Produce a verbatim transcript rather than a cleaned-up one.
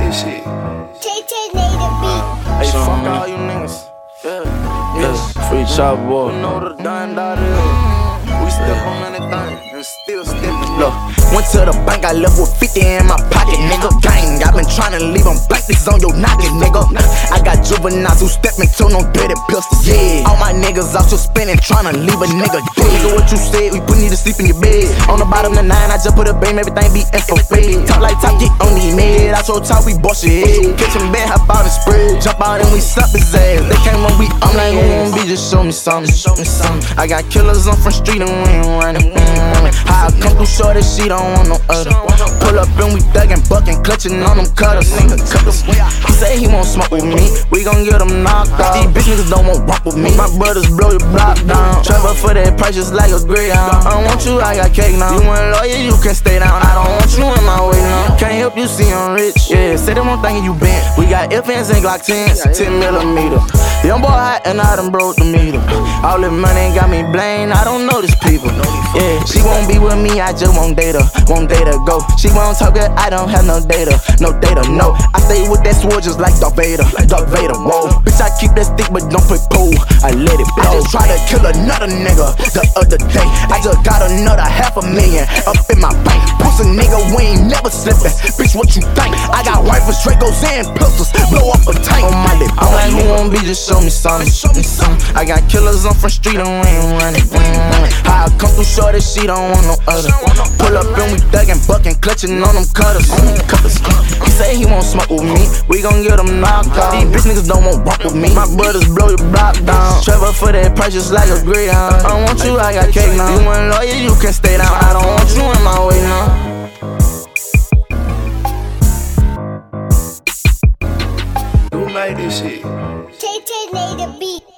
this shit. Tay Tay made a beat. Hey, fuck all you niggas. Yeah, yeah. Free chop boy. You know the dime dot is. We step on anything and still stepping. Look, went to the bank, I left with fifty in my pocket, nigga. Gang, I been tryna leave them blank, this on your noggin, nigga. I got juveniles who step into no dirty pistols, yeah. All my niggas out here spinning, tryna leave a nigga dead. Nigga, what you said, we put need to sleep in your bed. On the bottom of the nine, I just put a beam, everything be infrared. Talk like top, get on the mid. I told top, we boss your head. Catch him bad, hop out and spread. Jump out and we slap his ass. They came when we, I'm like, who gon' be, just show me something, show me something. I got killers on front street and we ain't running. How I come through short, she don't want no other. Pull up and we thuggin', buckin', clutchin' on them cutters. cutters. He say he won't smoke with me, we gon' get him knocked out. These bitch niggas don't want rock with me. My brothers blow your block down. Travel for that price just like a greyhound. I don't want you, I got cake now. You want lawyer, you can stay down. I don't want you in my way now. Can't help you see I'm rich. Yeah, say them one thing you bent. We got F Ns and Glock tens, ten millimeter. Young boy hot and I done broke the meter. All this money got me blamed. I don't know these people. Yeah, she won't be with me, I just won't date her. Won't date her, go. She won't talk good, I don't have no data. No data, no. I stay with that sword just like Darth Vader. Darth Vader, whoa. Bitch, I keep that stick but don't play pool. I let it blow. I just tried to kill another nigga the other day. I just got another half a million up in my bank. Pussy nigga, we ain't never slippin'. Bitch, what you think? I got rifles, Dracos, and pistols. Blow up a tank on my lip. I'm like, who won't be, just show me something. Show me something. I got killers on front street and we ain't running. How I come through short, she don't want no other. Pull up and we thuggin', buckin', clutchin' on them cutters. cutters. He say he won't smoke with me, we gon' get him knocked out. These bitch niggas don't want rock with me. My brothers blow your block down. Travel for that price just like a greyhound. I don't want you, I got cake now. You want lawyer, you can stay down. I don't want you in my way now. Who made this shit? Tay Tay made a beat.